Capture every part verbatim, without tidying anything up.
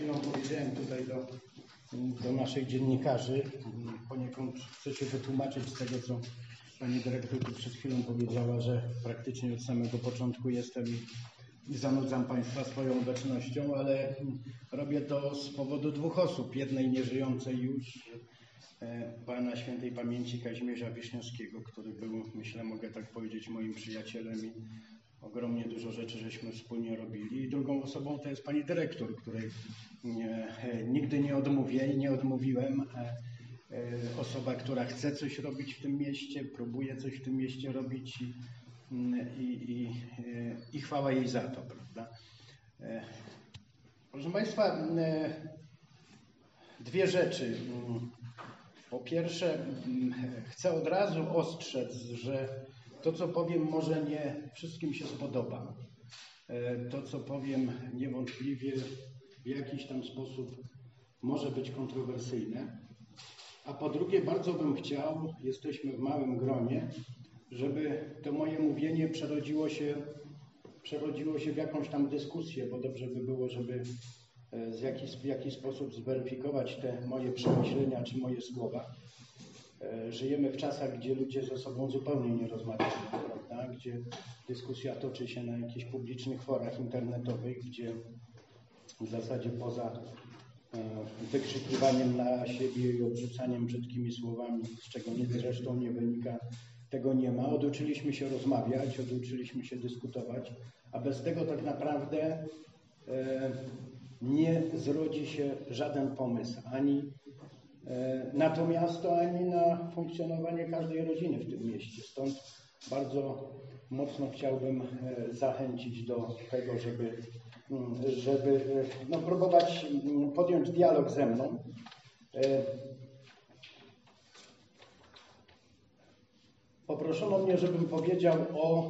chwilą powiedziałem tutaj do, do naszych dziennikarzy, poniekąd chcę się wytłumaczyć z tego, co pani dyrektor tu przed chwilą powiedziała, że praktycznie od samego początku jestem i zanudzam Państwa swoją obecnością, ale robię to z powodu dwóch osób. Jednej nieżyjącej już, pana świętej pamięci Kazimierza Wiśniewskiego, który był, myślę, mogę tak powiedzieć, moim przyjacielem i ogromnie dużo rzeczy żeśmy wspólnie robili. I drugą osobą to jest pani dyrektor, której nie, nigdy nie odmówię i nie odmówiłem. Osoba, która chce coś robić w tym mieście, próbuje coś w tym mieście robić i, i, i, i chwała jej za to, prawda? Proszę Państwa, dwie rzeczy. Po pierwsze, chcę od razu ostrzec, że to, co powiem, może nie wszystkim się spodoba. To, co powiem, niewątpliwie w jakiś tam sposób może być kontrowersyjne. A po drugie, bardzo bym chciał, jesteśmy w małym gronie, żeby to moje mówienie przerodziło się, przerodziło się w jakąś tam dyskusję, bo dobrze by było, żeby w jakiś, w jakiś sposób zweryfikować te moje przemyślenia czy moje słowa. Żyjemy w czasach, gdzie ludzie ze sobą zupełnie nie rozmawiają, prawda? Gdzie dyskusja toczy się na jakichś publicznych forach internetowych, gdzie w zasadzie poza wykrzykiwaniem na siebie i odrzucaniem brzydkimi słowami, z czego nic zresztą nie wynika, tego nie ma. Oduczyliśmy się rozmawiać, oduczyliśmy się dyskutować, a bez tego tak naprawdę nie zrodzi się żaden pomysł, ani na to miasto, ani na funkcjonowanie każdej rodziny w tym mieście. Stąd bardzo mocno chciałbym zachęcić do tego, żeby, żeby no, próbować podjąć dialog ze mną. Poproszono mnie, żebym powiedział o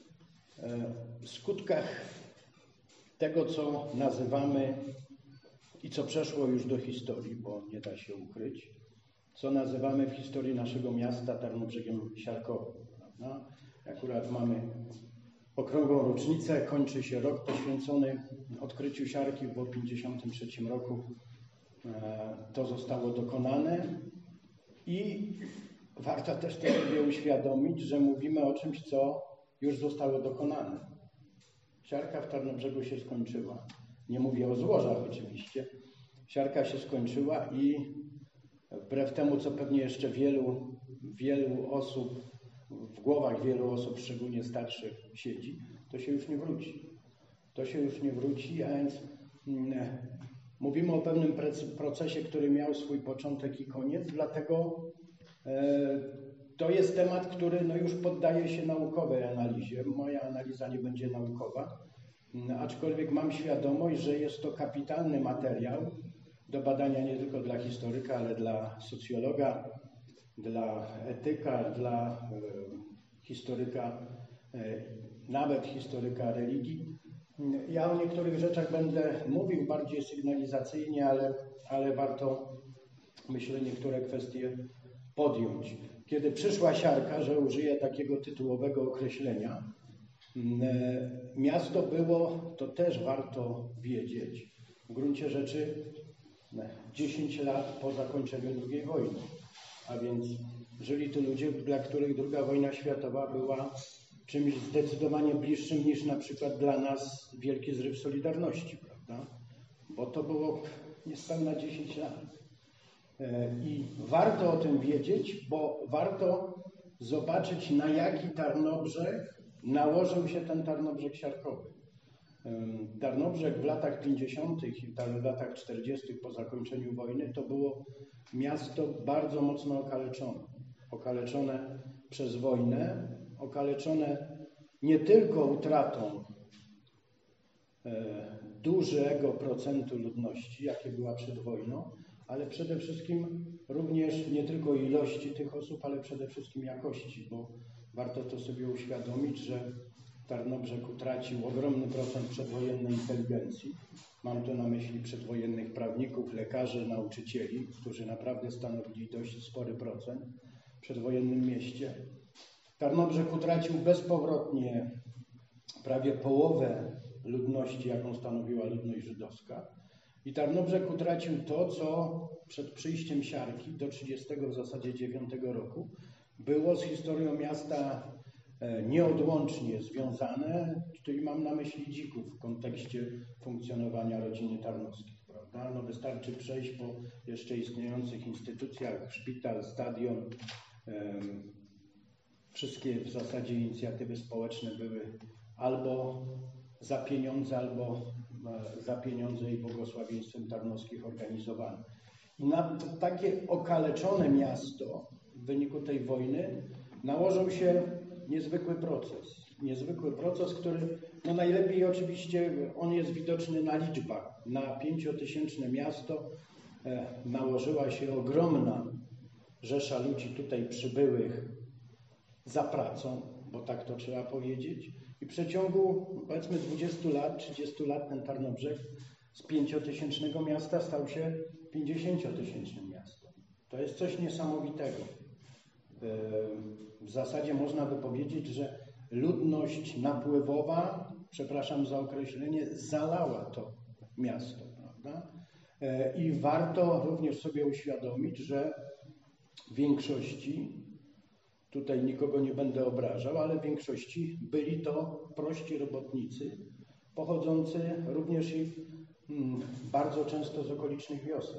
skutkach tego, co nazywamy i co przeszło już do historii, bo nie da się ukryć, co nazywamy w historii naszego miasta Tarnobrzegiem Siarkowym. Prawda? Akurat mamy okrągłą rocznicę, kończy się rok poświęcony odkryciu siarki, bo w pięćdziesiątym trzecim roku to zostało dokonane i warto też to sobie uświadomić, że mówimy o czymś, co już zostało dokonane. Siarka w Tarnobrzegu się skończyła. Nie mówię o złożach oczywiście. Siarka się skończyła i wbrew temu, co pewnie jeszcze wielu, wielu osób, w głowach wielu osób, szczególnie starszych, siedzi, to się już nie wróci. To się już nie wróci, a więc mm, mówimy o pewnym procesie, który miał swój początek i koniec, dlatego e, to jest temat, który no, już poddaje się naukowej analizie. Moja analiza nie będzie naukowa, aczkolwiek mam świadomość, że jest to kapitalny materiał do badania nie tylko dla historyka, ale dla socjologa, dla etyka, dla e, historyka, e, nawet historyka religii. Ja o niektórych rzeczach będę mówił bardziej sygnalizacyjnie, ale, ale warto, myślę, niektóre kwestie podjąć. Kiedy przyszła siarka, że użyję takiego tytułowego określenia, miasto było, to też warto wiedzieć, w gruncie rzeczy dziesięć lat po zakończeniu drugiej wojny. A więc żyli tu ludzie, dla których druga wojna światowa była czymś zdecydowanie bliższym niż na przykład dla nas wielki zryw Solidarności, prawda? Bo to było niespełna dziesięć lat. I warto o tym wiedzieć, bo warto zobaczyć, na jaki Tarnobrzeg nałożył się ten Tarnobrzeg siarkowy. Tarnobrzeg w latach pięćdziesiątych i w latach czterdziestych po zakończeniu wojny to było miasto bardzo mocno okaleczone. Okaleczone przez wojnę, okaleczone nie tylko utratą dużego procentu ludności, jakie była przed wojną, ale przede wszystkim również nie tylko ilości tych osób, ale przede wszystkim jakości, bo warto to sobie uświadomić, że Tarnobrzeg utracił ogromny procent przedwojennej inteligencji. Mam tu na myśli przedwojennych prawników, lekarzy, nauczycieli, którzy naprawdę stanowili dość spory procent w przedwojennym mieście. Tarnobrzeg utracił bezpowrotnie prawie połowę ludności, jaką stanowiła ludność żydowska. I Tarnobrzeg utracił to, co przed przyjściem siarki do trzydziestego w zasadzie dziewiątego roku było z historią miasta nieodłącznie związane, czyli mam na myśli dzików w kontekście funkcjonowania rodziny Tarnowskich, prawda? No wystarczy przejść po jeszcze istniejących instytucjach, szpital, stadion, um, wszystkie w zasadzie inicjatywy społeczne były albo za pieniądze, albo za pieniądze i błogosławieństwem Tarnowskich organizowane. I na takie okaleczone miasto w wyniku tej wojny nałożył się niezwykły proces. Niezwykły proces, który no najlepiej oczywiście on jest widoczny na liczbach. Na pięciotysięczne miasto e, nałożyła się ogromna rzesza ludzi tutaj przybyłych za pracą, bo tak to trzeba powiedzieć. I w przeciągu powiedzmy dwudziestu lat, trzydziestu lat ten Tarnobrzeg z pięciotysięcznego miasta stał się pięćdziesięciotysięcznym miastem. To jest coś niesamowitego. W zasadzie można by powiedzieć, że ludność napływowa, przepraszam za określenie, zalała to miasto, prawda? I warto również sobie uświadomić, że w większości, tutaj nikogo nie będę obrażał, ale w większości byli to prości robotnicy, pochodzący również i bardzo często z okolicznych wiosek.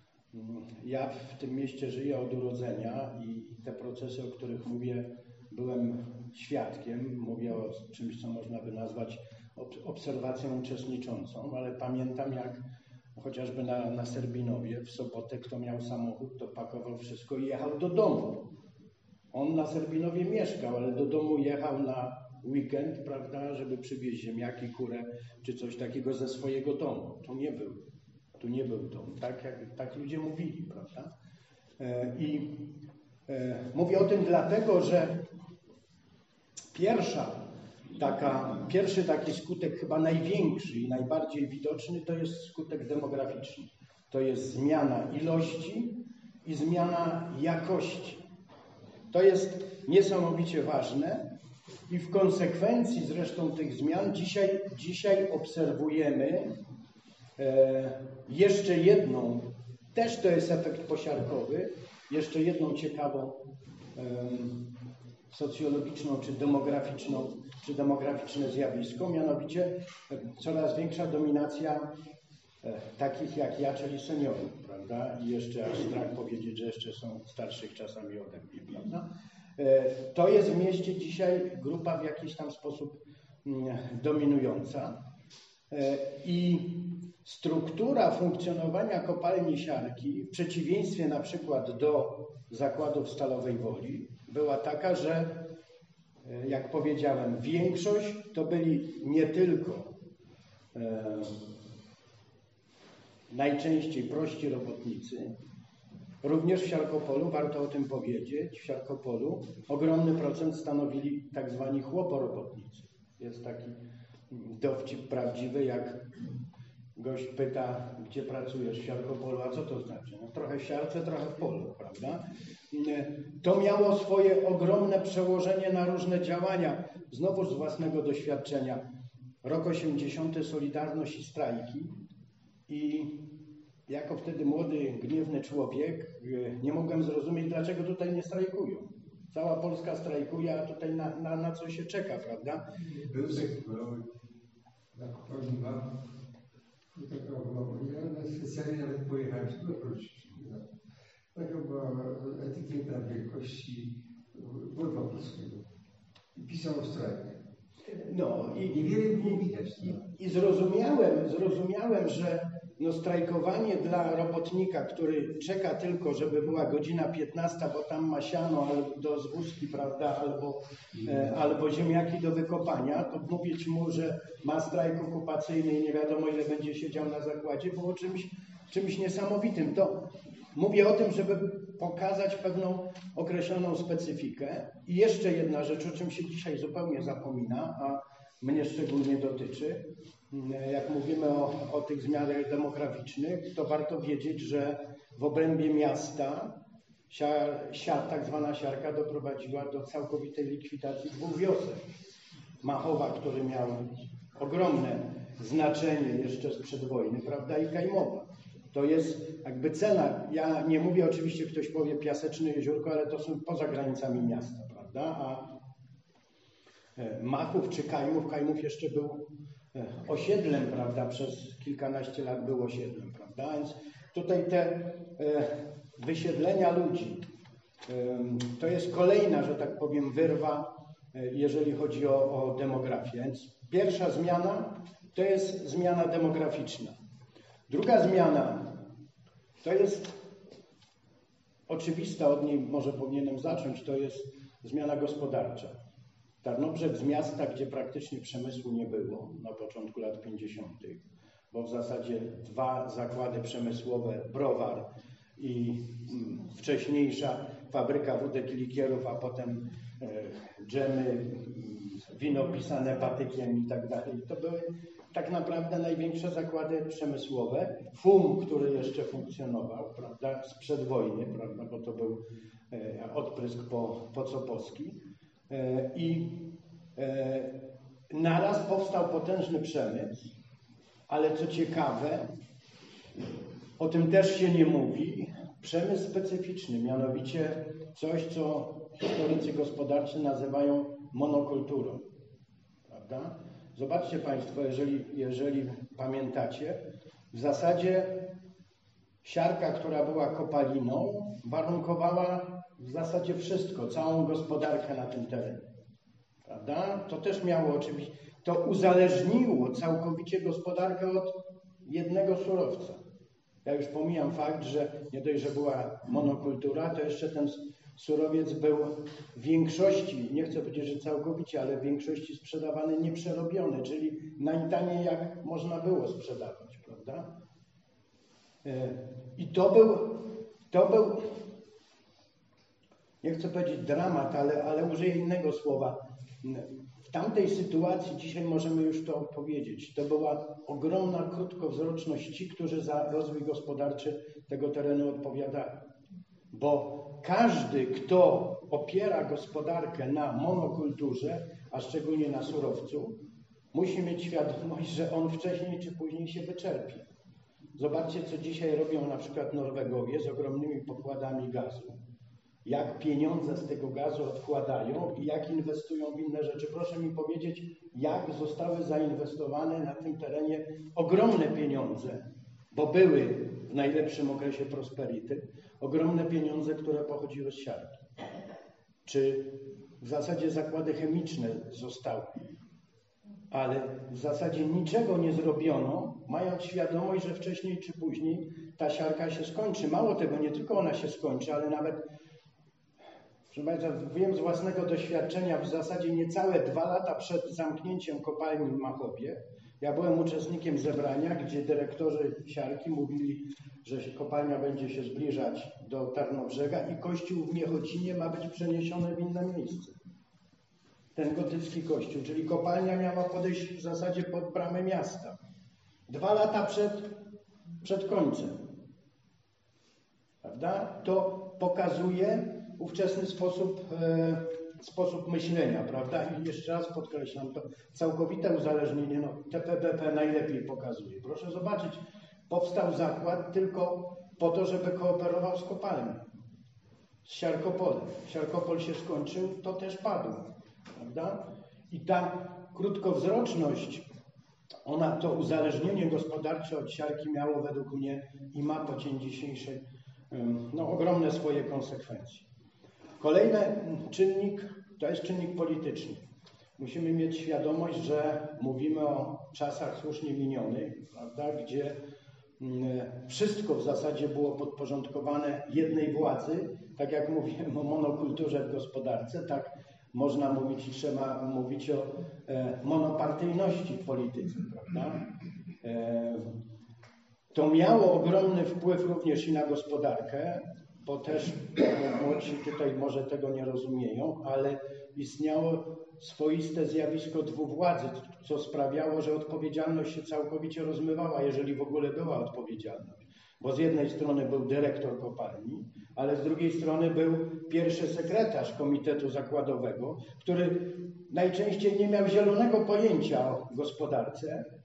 Ja w tym mieście żyję od urodzenia i te procesy, o których mówię, byłem świadkiem. Mówię o czymś, co można by nazwać obserwacją uczestniczącą, ale pamiętam, jak chociażby na, na Serbinowie w sobotę kto miał samochód, to pakował wszystko i jechał do domu. On na Serbinowie mieszkał, ale do domu jechał na weekend, prawda, żeby przywieźć ziemniaki, kurę czy coś takiego ze swojego domu. To nie był, tu nie był dom. Tak, jak, tak ludzie mówili, prawda? E, I e, mówię o tym dlatego, że pierwsza taka, pierwszy taki skutek, chyba największy i najbardziej widoczny, to jest skutek demograficzny. To jest zmiana ilości i zmiana jakości. To jest niesamowicie ważne i w konsekwencji zresztą tych zmian dzisiaj, dzisiaj obserwujemy e, jeszcze jedną, też to jest efekt posiarkowy, jeszcze jedną ciekawą e, socjologiczną czy demograficzną, czy demograficzne zjawisko, mianowicie e, coraz większa dominacja e, takich jak ja, czyli seniorów, prawda? I jeszcze aż strach powiedzieć, że jeszcze są starszych czasami ode mnie, prawda? To jest w mieście dzisiaj grupa w jakiś tam sposób dominująca i struktura funkcjonowania kopalni siarki, w przeciwieństwie na przykład do zakładów Stalowej Woli, była taka, że jak powiedziałem, większość to byli nie tylko e, najczęściej prości robotnicy. Również w Siarkopolu, warto o tym powiedzieć, w Siarkopolu ogromny procent stanowili tak zwani chłoporobotnicy. Jest taki dowcip prawdziwy, jak gość pyta, gdzie pracujesz w Siarkopolu, a co to znaczy? No, trochę w siarce, trochę w polu, prawda? To miało swoje ogromne przełożenie na różne działania. Znowu z własnego doświadczenia. Rok osiemdziesiąty, Solidarność i strajki. I jako wtedy młody, gniewny człowiek nie mogłem zrozumieć, dlaczego tutaj nie strajkują. Cała Polska strajkuje, a tutaj na, na, na co się czeka, prawda? Był taki kolor na kopalni mam. Taka była, ja specjalnie nawet pojechałem, żeby wrócić. Taka była etykieta wielkości Wojwa Polskiego. I pisał o strajkach. No i, niewiele było widać. I, i zrozumiałem, zrozumiałem, że no strajkowanie dla robotnika, który czeka tylko, żeby była godzina piętnasta, bo tam ma siano albo do zwózki, prawda, albo, e, albo ziemniaki do wykopania, to mówić mu, że ma strajk okupacyjny i nie wiadomo ile będzie siedział na zakładzie, było czymś, czymś niesamowitym. To mówię o tym, żeby pokazać pewną określoną specyfikę. I jeszcze jedna rzecz, o czym się dzisiaj zupełnie zapomina, a mnie szczególnie dotyczy. Jak mówimy o, o tych zmianach demograficznych, to warto wiedzieć, że w obrębie miasta siar, siar, tak zwana siarka doprowadziła do całkowitej likwidacji dwóch wiosek. Machowa, który miał ogromne znaczenie jeszcze sprzed wojny, prawda, i kajmowa. To jest jakby cena, ja nie mówię, oczywiście ktoś powie Piaseczne Jeziórko, ale to są poza granicami miasta, prawda, a Machów czy Kajmów, Kajmów jeszcze był osiedlem, prawda, przez kilkanaście lat był osiedlem, prawda, więc tutaj te wysiedlenia ludzi, to jest kolejna, że tak powiem, wyrwa, jeżeli chodzi o, o demografię. Więc pierwsza zmiana to jest zmiana demograficzna. Druga zmiana to jest oczywista, od niej może powinienem zacząć, to jest zmiana gospodarcza. Tarnobrzeg z miasta, gdzie praktycznie przemysłu nie było na początku lat pięćdziesiątych, bo w zasadzie dwa zakłady przemysłowe, browar i mm, wcześniejsza fabryka wódek i likierów, a potem e, dżemy, wino pisane batykiem i tak dalej. To były tak naprawdę największe zakłady przemysłowe. F U M, który jeszcze funkcjonował, prawda, sprzed wojny, prawda, bo to był e, odprysk po, po Copowski. E, I e, naraz powstał potężny przemysł, ale co ciekawe, o tym też się nie mówi, przemysł specyficzny, mianowicie coś, co historycy gospodarczy nazywają monokulturą, prawda? Zobaczcie Państwo, jeżeli, jeżeli pamiętacie, w zasadzie siarka, która była kopaliną, warunkowała w zasadzie wszystko, całą gospodarkę na tym terenie, prawda? To też miało oczywiście, to uzależniło całkowicie gospodarkę od jednego surowca. Ja już pomijam fakt, że nie dość, że była monokultura, to jeszcze ten surowiec był w większości, nie chcę powiedzieć, że całkowicie, ale w większości sprzedawany nieprzerobiony, czyli najtaniej jak można było sprzedawać, prawda? I to był, to był, nie chcę powiedzieć dramat, ale, ale użyję innego słowa. W tamtej sytuacji, dzisiaj możemy już to powiedzieć, to była ogromna krótkowzroczność ci, którzy za rozwój gospodarczy tego terenu odpowiadali. Bo każdy, kto opiera gospodarkę na monokulturze, a szczególnie na surowcu, musi mieć świadomość, że on wcześniej czy później się wyczerpie. Zobaczcie, co dzisiaj robią na przykład Norwegowie z ogromnymi pokładami gazu. Jak pieniądze z tego gazu odkładają i jak inwestują w inne rzeczy. Proszę mi powiedzieć, jak zostały zainwestowane na tym terenie ogromne pieniądze, bo były w najlepszym okresie prosperity, ogromne pieniądze, które pochodziły z siarki. Czy w zasadzie zakłady chemiczne zostały, ale w zasadzie niczego nie zrobiono, mając świadomość, że wcześniej czy później ta siarka się skończy. Mało tego, nie tylko ona się skończy, ale nawet, proszę Państwa, wiem z własnego doświadczenia, w zasadzie niecałe dwa lata przed zamknięciem kopalni w Machowie, ja byłem uczestnikiem zebrania, gdzie dyrektorzy siarki mówili, że kopalnia będzie się zbliżać do Tarnobrzega i kościół w Miechocinie ma być przeniesiony w inne miejsce. Ten gotycki kościół, czyli kopalnia miała podejść w zasadzie pod bramę miasta. Dwa lata przed, przed końcem. Prawda? To pokazuje ówczesny sposób, e, sposób myślenia, prawda? I jeszcze raz podkreślam, to całkowite uzależnienie, no T P B P najlepiej pokazuje. Proszę zobaczyć, powstał zakład tylko po to, żeby kooperował z kopalnią, z Siarkopolem. Siarkopol się skończył, to też padło, prawda? I ta krótkowzroczność, ona, to uzależnienie gospodarcze od siarki miało według mnie i ma po dzień dzisiejszy no, ogromne swoje konsekwencje. Kolejny czynnik to jest czynnik polityczny. Musimy mieć świadomość, że mówimy o czasach słusznie minionych, prawda, gdzie wszystko w zasadzie było podporządkowane jednej władzy. Tak jak mówiłem o monokulturze w gospodarce, tak można mówić, trzeba mówić o e, monopartyjności w polityce, prawda? E, to miało ogromny wpływ również i na gospodarkę, bo też no, młodsi tutaj może tego nie rozumieją, ale istniało swoiste zjawisko dwuwładzy, co sprawiało, że odpowiedzialność się całkowicie rozmywała, jeżeli w ogóle była odpowiedzialność. Bo z jednej strony był dyrektor kopalni, ale z drugiej strony był pierwszy sekretarz komitetu zakładowego, który najczęściej nie miał zielonego pojęcia o gospodarce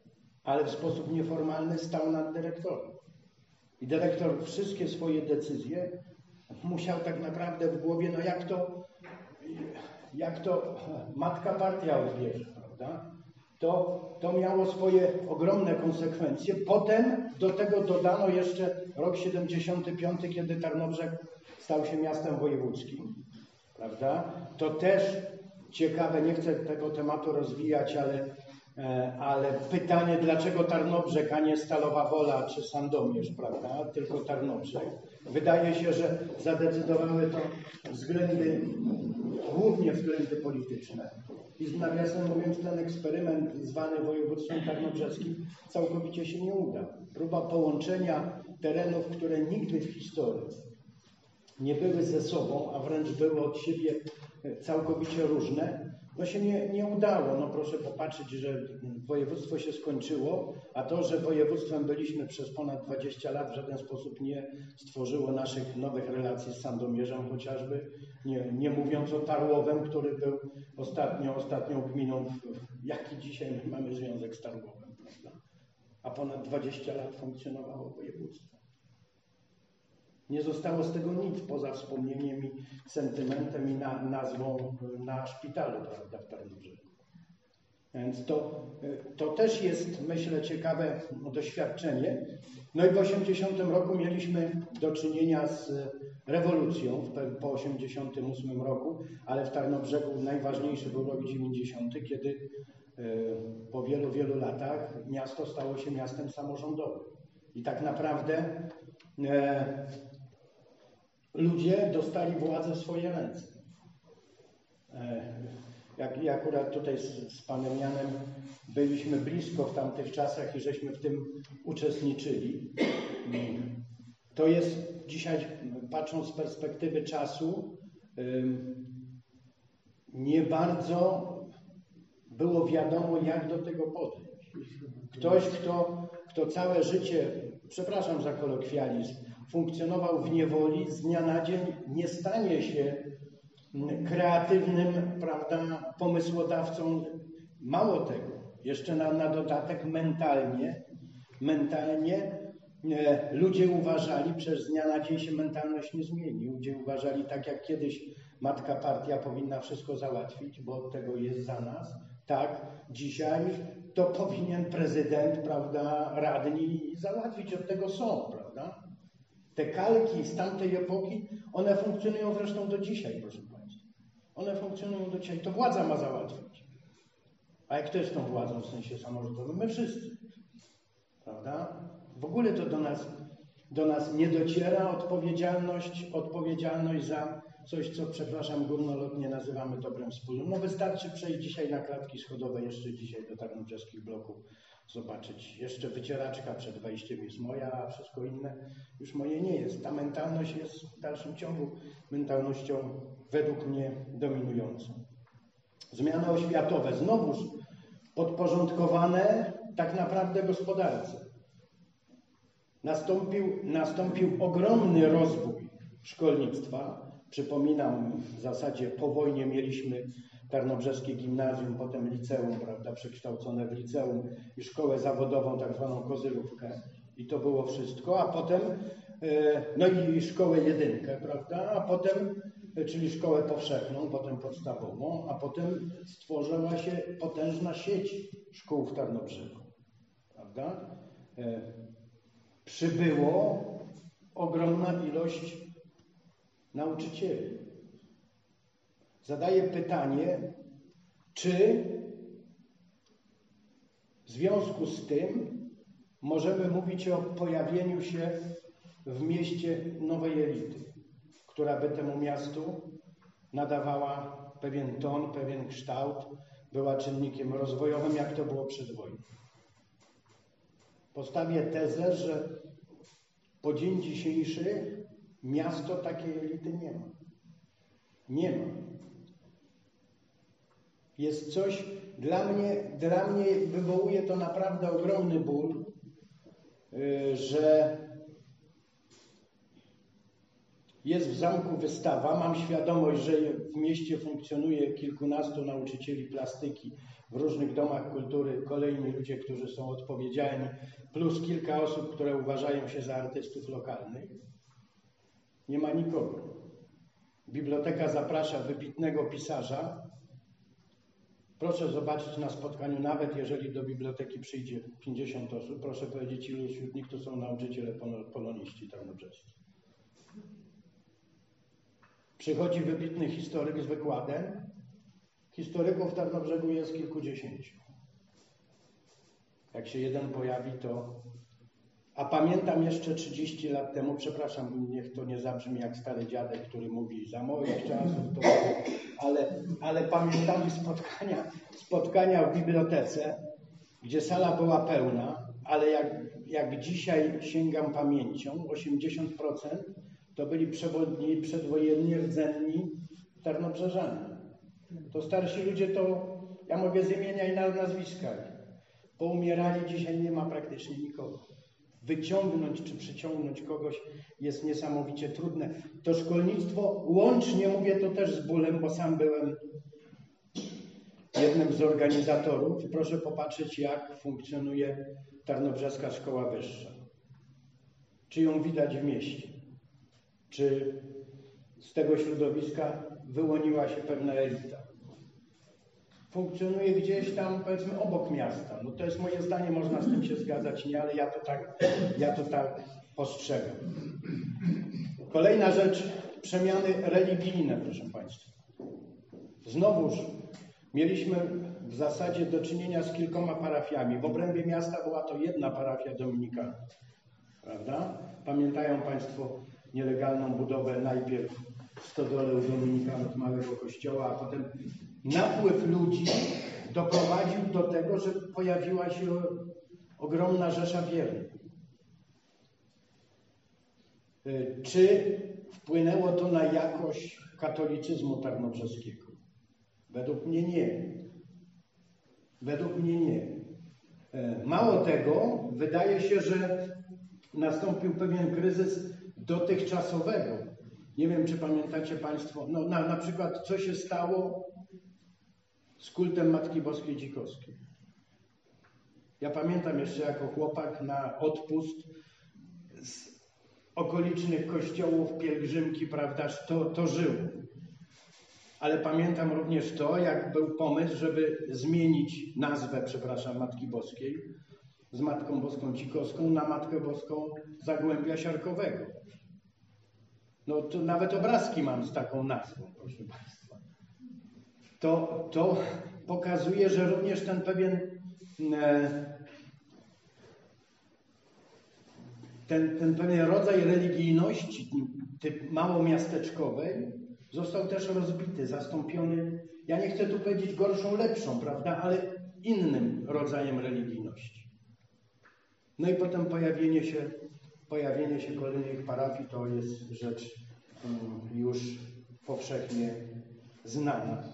ale w sposób nieformalny stał nad dyrektorem. I dyrektor wszystkie swoje decyzje musiał tak naprawdę w głowie, no jak to, jak to matka partia odbierze, prawda? To, to miało swoje ogromne konsekwencje. Potem do tego dodano jeszcze rok siedemdziesiąty piąty, kiedy Tarnobrzeg stał się miastem wojewódzkim, prawda? To też ciekawe, nie chcę tego tematu rozwijać, ale, ale pytanie, dlaczego Tarnobrzeg, a nie Stalowa Wola czy Sandomierz, prawda? Tylko Tarnobrzeg. Wydaje się, że zadecydowały to względy, głównie względy polityczne. I nawiasem mówiąc, ten eksperyment zwany województwem tarnobrzeskim całkowicie się nie udał. Próba połączenia terenów, które nigdy w historii nie były ze sobą, a wręcz były od siebie całkowicie różne, no się nie, nie udało. No proszę popatrzeć, że województwo się skończyło, a to, że województwem byliśmy przez ponad dwadzieścia lat, w żaden sposób nie stworzyło naszych nowych relacji z Sandomierzem chociażby, nie, nie mówiąc o Tarłowem, który był ostatnio, ostatnią gminą, w, jaki dzisiaj my mamy związek z Tarłowem, prawda? A ponad dwadzieścia lat funkcjonowało województwo. Nie zostało z tego nic poza wspomnieniem i sentymentem i na, nazwą na szpitalu, prawda, w Tarnobrzegu. Więc to, to też jest, myślę, ciekawe doświadczenie. No i w osiemdziesiątym roku mieliśmy do czynienia z rewolucją po osiemdziesiątym ósmym roku, ale w Tarnobrzegu najważniejszy był rok dziewięćdziesiąty, kiedy po wielu, wielu latach miasto stało się miastem samorządowym. I tak naprawdę e, ludzie dostali władzę w swoje ręce. E, jak, jak akurat tutaj z, z panem Janem byliśmy blisko w tamtych czasach i żeśmy w tym uczestniczyli, to jest dzisiaj, patrząc z perspektywy czasu, e, nie bardzo było wiadomo, jak do tego podejść. Ktoś, kto, kto całe życie, przepraszam za kolokwializm, funkcjonował w niewoli, z dnia na dzień nie stanie się kreatywnym, prawda, pomysłodawcą. Mało tego, jeszcze na, na dodatek mentalnie, mentalnie e, ludzie uważali, przecież z dnia na dzień się mentalność nie zmieni. Ludzie uważali, tak jak kiedyś matka partia powinna wszystko załatwić, bo od tego jest za nas. Tak, dzisiaj to powinien prezydent, prawda, radni załatwić, od tego są, prawda? Te kalki z tamtej epoki, one funkcjonują zresztą do dzisiaj, proszę Państwa. One funkcjonują do dzisiaj, to władza ma załatwić. A jak kto jest tą władzą w sensie samorządowym? My wszyscy, prawda? W ogóle to do nas, do nas nie dociera odpowiedzialność, odpowiedzialność za coś, co, przepraszam, górnolotnie nazywamy dobrem wspólnym. No wystarczy przejść dzisiaj na klatki schodowe, jeszcze dzisiaj do tarnobrzeskich bloków, zobaczyć. Jeszcze wycieraczka przed wejściem jest moja, a wszystko inne już moje nie jest. Ta mentalność jest w dalszym ciągu mentalnością według mnie dominującą. Zmiany oświatowe znowuż podporządkowane tak naprawdę gospodarce. Nastąpił, nastąpił ogromny rozwój szkolnictwa. Przypominam, w zasadzie po wojnie mieliśmy tarnobrzeskie gimnazjum, potem liceum, prawda, przekształcone w liceum i szkołę zawodową, tak zwaną kozylówkę. I to było wszystko, a potem, no i szkołę jedynkę, prawda, a potem, czyli szkołę powszechną, potem podstawową, a potem stworzyła się potężna sieć szkół w Tarnobrzegu, prawda. Przybyło ogromna ilość nauczycieli. Zadaję pytanie, czy w związku z tym możemy mówić o pojawieniu się w mieście nowej elity, która by temu miastu nadawała pewien ton, pewien kształt, była czynnikiem rozwojowym, jak to było przed wojną. Postawię tezę, że po dzień dzisiejszy miasto takiej elity nie ma. Nie ma. Jest coś, dla mnie, dla mnie wywołuje to naprawdę ogromny ból, yy, że jest w zamku wystawa. Mam świadomość, że w mieście funkcjonuje kilkunastu nauczycieli plastyki, w różnych domach kultury kolejni ludzie, którzy są odpowiedzialni, plus kilka osób, które uważają się za artystów lokalnych. Nie ma nikogo. Biblioteka zaprasza wybitnego pisarza. Proszę zobaczyć na spotkaniu, nawet jeżeli do biblioteki przyjdzie pięćdziesiąt osób, proszę powiedzieć, ilu wśród nich to są nauczyciele poloniści tarnobrzescy. Przychodzi wybitny historyk z wykładem. Historyków w Tarnobrzegu jest kilkudziesięciu. Jak się jeden pojawi, to... A pamiętam jeszcze trzydzieści lat temu, przepraszam, niech to nie zabrzmi jak stary dziadek, który mówi za moich czasów, to... ale, ale pamiętam spotkania, spotkania w bibliotece, gdzie sala była pełna, ale jak, jak dzisiaj sięgam pamięcią, osiemdziesiąt procent to byli przewodni, przedwojenni, rdzenni tarnobrzeżanie. To starsi ludzie to, ja mogę z imienia i nazwiska, poumierali, dzisiaj nie ma praktycznie nikogo. Wyciągnąć czy przyciągnąć kogoś jest niesamowicie trudne. To szkolnictwo, łącznie mówię to też z bólem, bo sam byłem jednym z organizatorów. Proszę popatrzeć, jak funkcjonuje Tarnobrzeska Szkoła Wyższa. Czy ją widać w mieście? Czy z tego środowiska wyłoniła się pewna elita? Funkcjonuje gdzieś tam, powiedzmy, obok miasta. No to jest moje zdanie, można z tym się zgadzać, nie, ale ja to tak, ja to tak postrzegam. Kolejna rzecz, przemiany religijne, proszę Państwa. Znowuż mieliśmy w zasadzie do czynienia z kilkoma parafiami. W obrębie miasta była to jedna parafia dominikanów, prawda? Pamiętają Państwo nielegalną budowę najpierw w stodole u dominikanów małego kościoła, a potem napływ ludzi doprowadził do tego, że pojawiła się ogromna rzesza wiernych. Czy wpłynęło to na jakość katolicyzmu tarnobrzeskiego? Według mnie nie. Według mnie nie. Mało tego, wydaje się, że nastąpił pewien kryzys dotychczasowego. Nie wiem, czy pamiętacie Państwo, no na, na przykład co się stało z kultem Matki Boskiej Dzikowskiej. Ja pamiętam jeszcze jako chłopak na odpust z okolicznych kościołów, pielgrzymki, prawda, to, to żyło. Ale pamiętam również to, jak był pomysł, żeby zmienić nazwę, przepraszam, Matki Boskiej z Matką Boską Dzikowską na Matkę Boską Zagłębia Siarkowego. No to nawet obrazki mam z taką nazwą, proszę Państwa. To, to pokazuje, że również ten pewien e, ten, ten pewien rodzaj religijności typ małomiasteczkowej został też rozbity, zastąpiony, ja nie chcę tu powiedzieć gorszą, lepszą, prawda, ale innym rodzajem religijności. No i potem pojawienie się Pojawienie się kolejnych parafii to jest rzecz um, już powszechnie znana.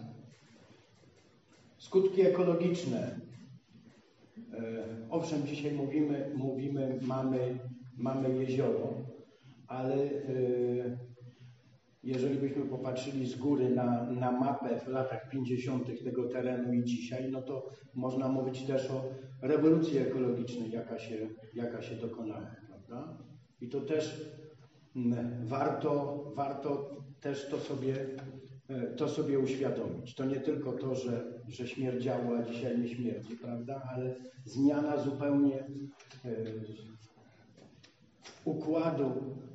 Skutki ekologiczne. E, owszem, dzisiaj mówimy, mówimy mamy, mamy jezioro, ale e, jeżeli byśmy popatrzyli z góry na, na mapę w latach pięćdziesiątych tego terenu i dzisiaj, no to można mówić też o rewolucji ekologicznej, jaka się, jaka się dokonała. Prawda? I to też warto, warto też to sobie, to sobie uświadomić. To nie tylko to, że, że śmierdziało, a dzisiaj nie śmierdzi, prawda? Ale zmiana zupełnie układu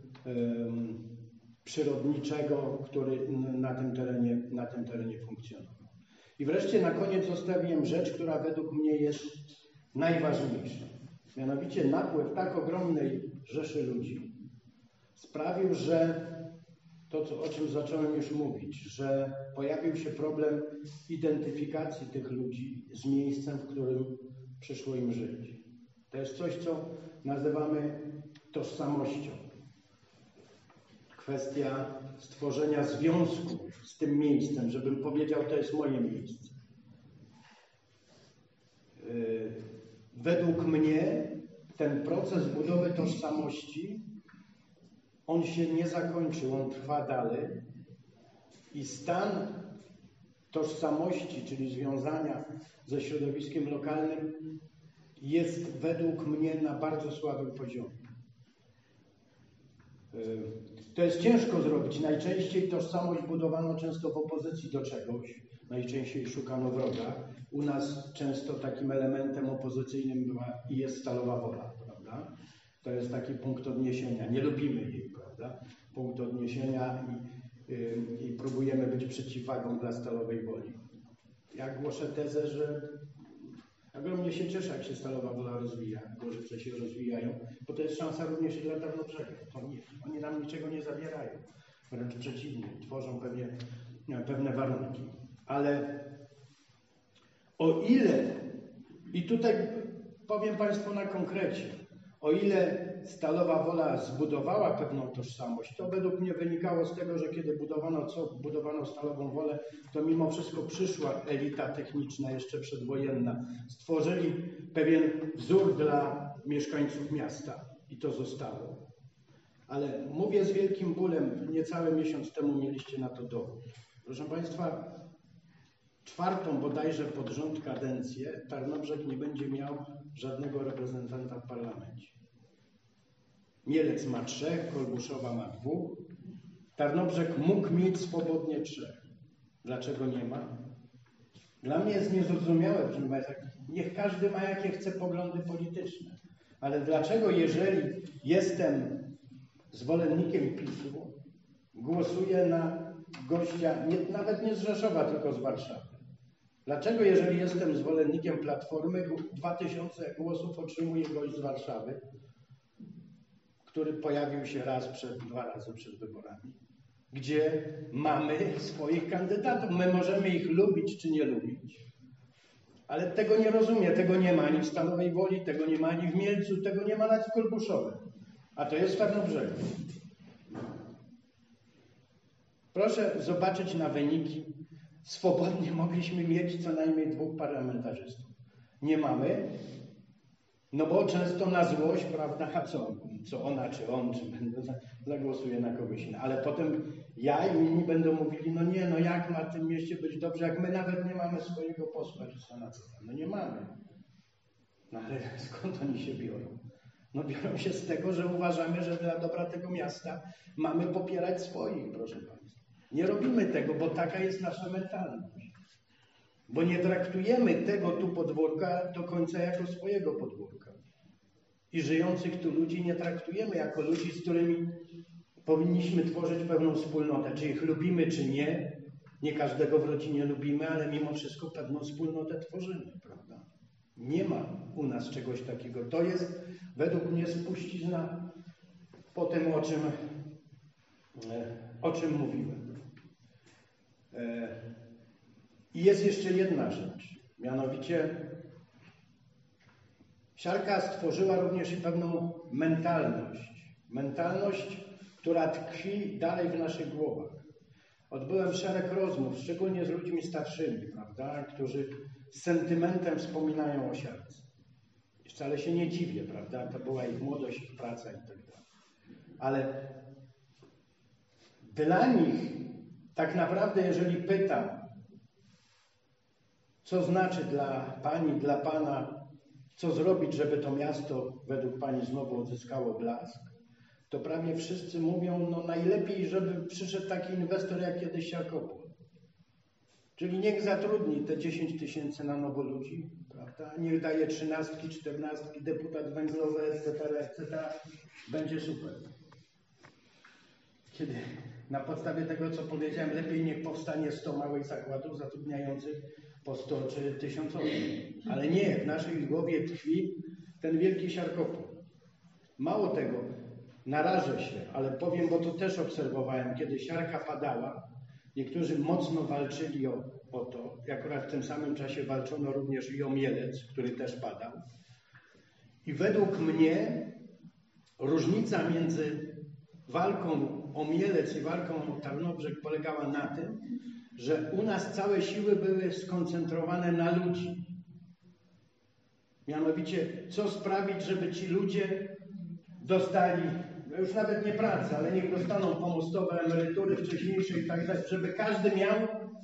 przyrodniczego, który na tym terenie, na tym terenie funkcjonował. I wreszcie na koniec zostawiłem rzecz, która według mnie jest najważniejsza. Mianowicie napływ tak ogromnej rzeszy ludzi sprawił, że to, co, o czym zacząłem już mówić, że pojawił się problem identyfikacji tych ludzi z miejscem, w którym przyszło im żyć. To jest coś, co nazywamy tożsamością. Kwestia stworzenia związku z tym miejscem, żebym powiedział, to jest moje miejsce. Według mnie ten proces budowy tożsamości, on się nie zakończył, on trwa dalej i stan tożsamości, czyli związania ze środowiskiem lokalnym, jest według mnie na bardzo słabym poziomie. To jest ciężko zrobić. Najczęściej tożsamość budowano często w opozycji do czegoś. Najczęściej szukano wroga. U nas często takim elementem opozycyjnym była i jest Stalowa Wola, prawda? To jest taki punkt odniesienia. Nie lubimy jej, prawda? Punkt odniesienia i, yy, i próbujemy być przeciwwagą dla Stalowej Woli. Ja głoszę tezę, że ogromnie się cieszę, jak się Stalowa Wola rozwija, Gorzyce się rozwijają, bo to jest szansa również i dla Tarnobrzega. Oni, oni nam niczego nie zabierają, wręcz przeciwnie, tworzą pewnie, pewne warunki. Ale o ile, i tutaj powiem Państwu na konkrecie, o ile Stalowa Wola zbudowała pewną tożsamość, to według mnie wynikało z tego, że kiedy budowano, co budowano Stalową Wolę, to mimo wszystko przyszła elita techniczna, jeszcze przedwojenna. Stworzyli pewien wzór dla mieszkańców miasta i to zostało. Ale mówię z wielkim bólem, niecały miesiąc temu mieliście na to dowód. Proszę Państwa, czwartą bodajże pod rząd kadencję Tarnobrzeg nie będzie miał żadnego reprezentanta w parlamencie. Mielec ma trzech, Kolbuszowa ma dwóch. Tarnobrzeg mógł mieć swobodnie trzech. Dlaczego nie ma? Dla mnie jest niezrozumiałe, proszę Państwa, niech każdy ma jakie chce poglądy polityczne. Ale dlaczego, jeżeli jestem zwolennikiem PiS-u, głosuję na gościa, nie, nawet nie z Rzeszowa, tylko z Warszawy? Dlaczego, jeżeli jestem zwolennikiem Platformy, dwa tysiące głosów otrzymuje gość z Warszawy, który pojawił się raz przed, dwa razy przed wyborami, gdzie mamy swoich kandydatów. My możemy ich lubić czy nie lubić, ale tego nie rozumiem. Tego nie ma ani w Stalowej Woli, tego nie ma ani w Mielcu, tego nie ma nawet w Kolbuszowie. A to jest w Tarnobrzegu. Proszę zobaczyć na wyniki. Swobodnie mogliśmy mieć co najmniej dwóch parlamentarzystów. Nie mamy. No bo często na złość, prawda, a co, co ona, czy on, czy będę zagłosuje na kogoś innego. Ale potem ja i inni będą mówili, no nie, no jak ma w tym mieście być dobrze, jak my nawet nie mamy swojego posła czy senatora. No nie mamy. No ale skąd oni się biorą? No biorą się z tego, że uważamy, że dla dobra tego miasta mamy popierać swoich, proszę Państwa. Nie robimy tego, bo taka jest nasza mentalność. Bo nie traktujemy tego tu podwórka do końca jako swojego podwórka. I żyjących tu ludzi nie traktujemy jako ludzi, z którymi powinniśmy tworzyć pewną wspólnotę. Czy ich lubimy, czy nie. Nie każdego w rodzinie lubimy, ale mimo wszystko pewną wspólnotę tworzymy, prawda? Nie ma u nas czegoś takiego. To jest według mnie spuścizna po tym, o czym, o czym mówiłem. I jest jeszcze jedna rzecz, mianowicie siarka stworzyła również i pewną mentalność. Mentalność, która tkwi dalej w naszych głowach. Odbyłem szereg rozmów, szczególnie z ludźmi starszymi, prawda, którzy z sentymentem wspominają o siarce. I wcale się nie dziwię, prawda, to była ich młodość, ich praca i tak dalej. Ale dla nich tak naprawdę, jeżeli pytam, co znaczy dla Pani, dla Pana, co zrobić, żeby to miasto według Pani znowu odzyskało blask, to prawie wszyscy mówią, no najlepiej, żeby przyszedł taki inwestor jak kiedyś Siarkopol. Czyli niech zatrudni te dziesięć tysięcy na nowo ludzi, prawda? Niech daje trzynastki, czternastki, deputat węglowy, et cetera, et cetera. Będzie super. Kiedy na podstawie tego, co powiedziałem, lepiej niech powstanie sto małych zakładów zatrudniających po sto czy tysiąc osób. Ale nie, w naszej głowie tkwi ten wielki Siarkopol. Mało tego, narażę się, ale powiem, bo to też obserwowałem, kiedy siarka padała, niektórzy mocno walczyli o, o to, i akurat w tym samym czasie walczono również i o Mielec, który też padał. I według mnie różnica między walką o Mielec i walką o Tarnobrzeg polegała na tym, że u nas całe siły były skoncentrowane na ludzi. Mianowicie, co sprawić, żeby ci ludzie dostali, już nawet nie pracę, ale niech dostaną pomostowe emerytury wcześniejsze i tak dalej, żeby każdy miał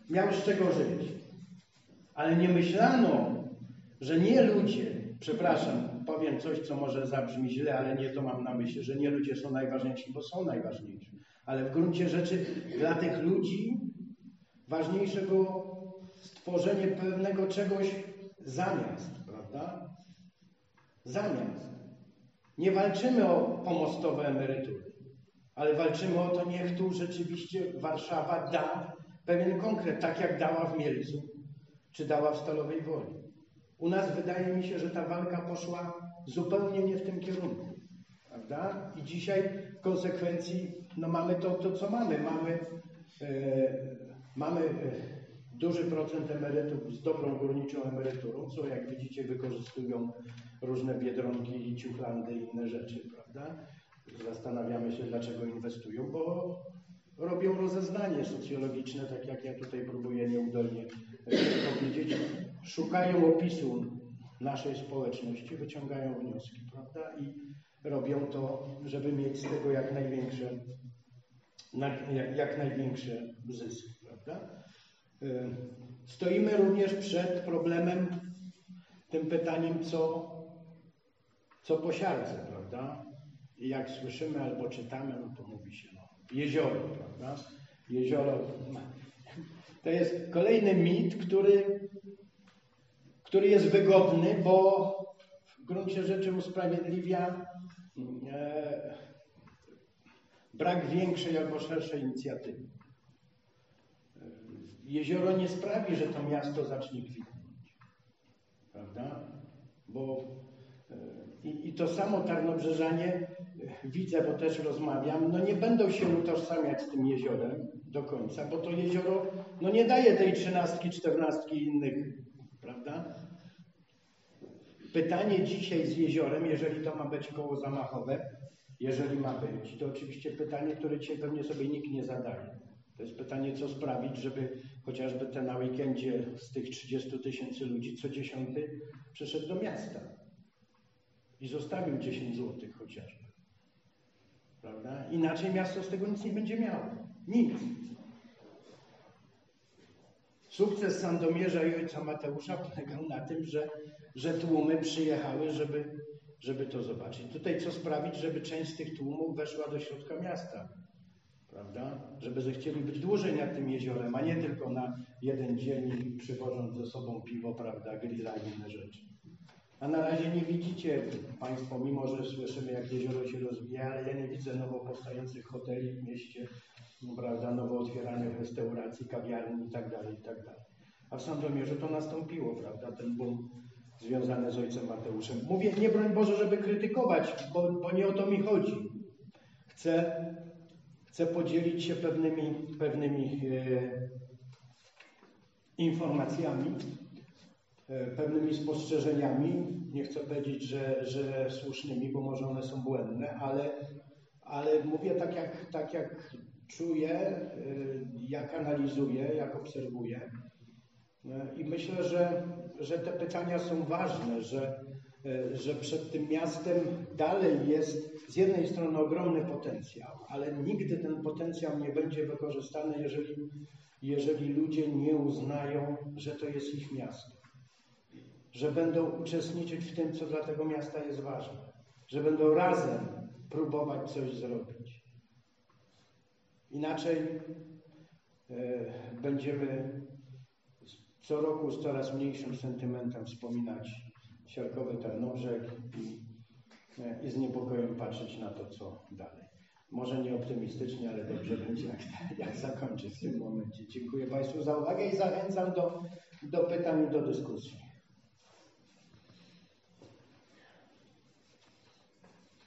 miał z czego żyć. Ale nie myślano, że nie ludzie, przepraszam, powiem coś, co może zabrzmi źle, ale nie to mam na myśli, że nie ludzie są najważniejsi, bo są najważniejsi. Ale w gruncie rzeczy dla tych ludzi ważniejsze było stworzenie pewnego czegoś zamiast, prawda? Zamiast. Nie walczymy o pomostowe emerytury, ale walczymy o to, niech tu rzeczywiście Warszawa da pewien konkret, tak jak dała w Mielcu, czy dała w Stalowej Woli. U nas wydaje mi się, że ta walka poszła zupełnie nie w tym kierunku, prawda? I dzisiaj w konsekwencji no mamy to, to co mamy. Mamy, e, mamy e, duży procent emerytów z dobrą górniczą emeryturą, co jak widzicie wykorzystują różne Biedronki i Ciuchlandy i inne rzeczy, prawda? Zastanawiamy się, dlaczego inwestują, bo robią rozeznanie socjologiczne, tak jak ja tutaj próbuję nieudolnie powiedzieć. Szukają opisu naszej społeczności, wyciągają wnioski, prawda? I robią to, żeby mieć z tego jak największe, jak, jak największe zyski, prawda? Stoimy również przed problemem, tym pytaniem, co, co po siarce, prawda? I jak słyszymy albo czytamy, no to mówi się, no, jezioro, prawda? Jezioro. To jest kolejny mit, który, który jest wygodny, bo w gruncie rzeczy usprawiedliwia e, brak większej albo szerszej inicjatywy. Jezioro nie sprawi, że to miasto zacznie kwitnąć, prawda? Bo e, i, i to samo Tarnobrzeżanie, e, widzę, bo też rozmawiam, no nie będą się utożsamiać z tym jeziorem do końca, bo to jezioro no nie daje tej trzynastki, czternastki i innych, prawda? Pytanie dzisiaj z jeziorem, jeżeli to ma być koło zamachowe, jeżeli ma być, to oczywiście pytanie, które dzisiaj pewnie sobie nikt nie zadaje. To jest pytanie, co sprawić, żeby chociażby te na weekendzie z tych trzydziestu tysięcy ludzi co dziesiąty przyszedł do miasta i zostawił dziesięć złotych chociażby. Prawda? Inaczej miasto z tego nic nie będzie miało. Nic. Sukces Sandomierza i ojca Mateusza polegał na tym, że, że tłumy przyjechały, żeby, żeby to zobaczyć. Tutaj co sprawić, żeby część z tych tłumów weszła do środka miasta. Prawda? Żeby zechcieli być dłużej nad tym jeziorem, a nie tylko na jeden dzień przywożąc ze sobą piwo, prawda, grilla i inne rzeczy. A na razie nie widzicie Państwo, mimo że słyszymy, jak jezioro się rozwija, ale ja nie widzę nowo powstających hoteli w mieście, no, prawda, nowo otwieranych restauracji, kawiarni i tak dalej, i tak dalej. A w Sandomierzu to nastąpiło, prawda, ten boom związany z ojcem Mateuszem. Mówię, nie broń Boże, żeby krytykować, bo, bo nie o to mi chodzi. Chcę Chcę podzielić się pewnymi, pewnymi e, informacjami, e, pewnymi spostrzeżeniami. Nie chcę powiedzieć, że, że słusznymi, bo może one są błędne, ale, ale mówię tak jak, tak jak czuję, e, jak analizuję, jak obserwuję. E, I myślę, że, że te pytania są ważne, że, e, że przed tym miastem dalej jest z jednej strony ogromny potencjał, ale nigdy ten potencjał nie będzie wykorzystany, jeżeli, jeżeli ludzie nie uznają, że to jest ich miasto. Że będą uczestniczyć w tym, co dla tego miasta jest ważne. Że będą razem próbować coś zrobić. Inaczej e, będziemy co roku z coraz mniejszym sentymentem wspominać siarkowy Tarnobrzeg i i z niepokojem patrzeć na to, co dalej. Może nie optymistycznie, ale dobrze będzie, jak, jak zakończyć w tym momencie. Dziękuję Państwu za uwagę i zachęcam do, do pytań i do dyskusji.